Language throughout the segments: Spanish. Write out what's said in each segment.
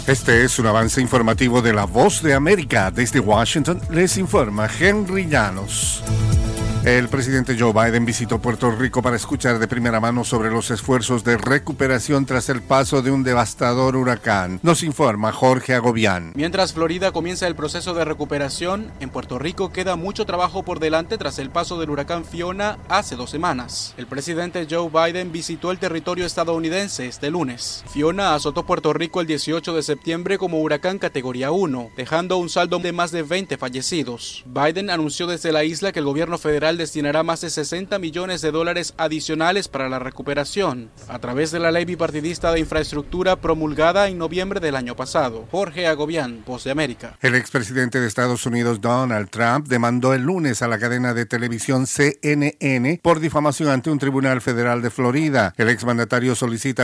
Este es un avance informativo de La Voz de América. Desde Washington les informa Henry Llanos. El presidente Joe Biden visitó Puerto Rico para escuchar de primera mano sobre los esfuerzos de recuperación tras el paso de un devastador huracán. Nos informa Jorge Agobián. Mientras Florida comienza el proceso de recuperación, en Puerto Rico queda mucho trabajo por delante tras el paso del huracán Fiona hace 2 semanas. El presidente Joe Biden visitó el territorio estadounidense este lunes. Fiona azotó Puerto Rico el 18 de septiembre como huracán categoría 1, dejando un saldo de más de 20 fallecidos. Biden anunció desde la isla que el gobierno federal destinará más de $60 millones adicionales para la recuperación, a través de la ley bipartidista de infraestructura promulgada en noviembre del año pasado. Jorge Agobián, Voz de América. El expresidente de Estados Unidos, Donald Trump, demandó el lunes a la cadena de televisión CNN por difamación ante un tribunal federal de Florida. El exmandatario solicita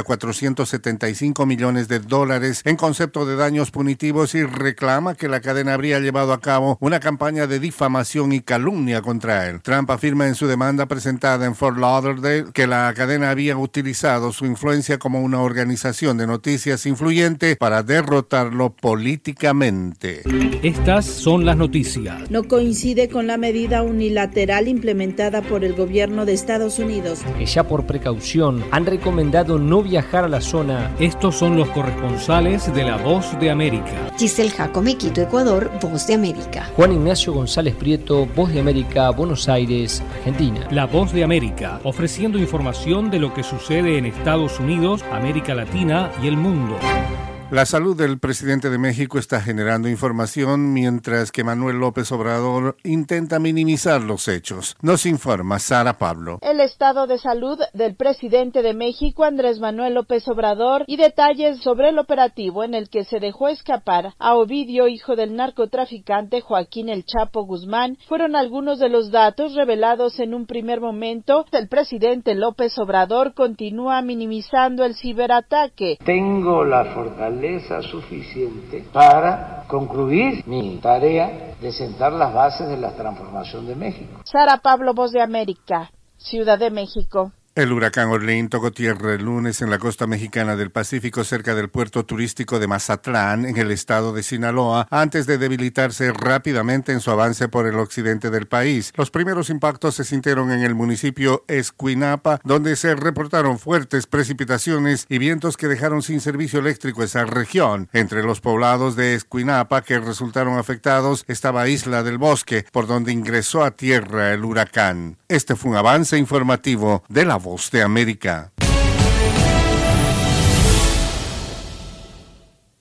$475 millones en concepto de daños punitivos y reclama que la cadena habría llevado a cabo una campaña de difamación y calumnia contra él. Trump afirma en su demanda presentada en Fort Lauderdale que la cadena había utilizado su influencia como una organización de noticias influyente para derrotarlo políticamente. Estas son las noticias. No coincide con la medida unilateral implementada por el gobierno de Estados Unidos, que ya por precaución han recomendado no viajar a la zona. Estos son los corresponsales de La Voz de América. Giselle Jacome, Quito, Ecuador, Voz de América. Juan Ignacio González Prieto, Voz de América, Buenos Aires, Argentina. La Voz de América, ofreciendo información de lo que sucede en Estados Unidos, América Latina y el mundo. La salud del presidente de México está generando información mientras que Manuel López Obrador intenta minimizar los hechos. Nos informa Sara Pablo. El estado de salud del presidente de México, Andrés Manuel López Obrador, y detalles sobre el operativo en el que se dejó escapar a Ovidio, hijo del narcotraficante Joaquín El Chapo Guzmán, fueron algunos de los datos revelados en un primer momento. El presidente López Obrador continúa minimizando el ciberataque. Tengo la fortaleza suficiente para concluir mi tarea de sentar las bases de la transformación de México. Sara Pablo, Voz de América, Ciudad de México. El huracán Orlene tocó tierra el lunes en la costa mexicana del Pacífico cerca del puerto turístico de Mazatlán, en el estado de Sinaloa, antes de debilitarse rápidamente en su avance por el occidente del país. Los primeros impactos se sintieron en el municipio Escuinapa, donde se reportaron fuertes precipitaciones y vientos que dejaron sin servicio eléctrico esa región. Entre los poblados de Escuinapa que resultaron afectados estaba Isla del Bosque, por donde ingresó a tierra el huracán. Este fue un avance informativo de La Voz de América.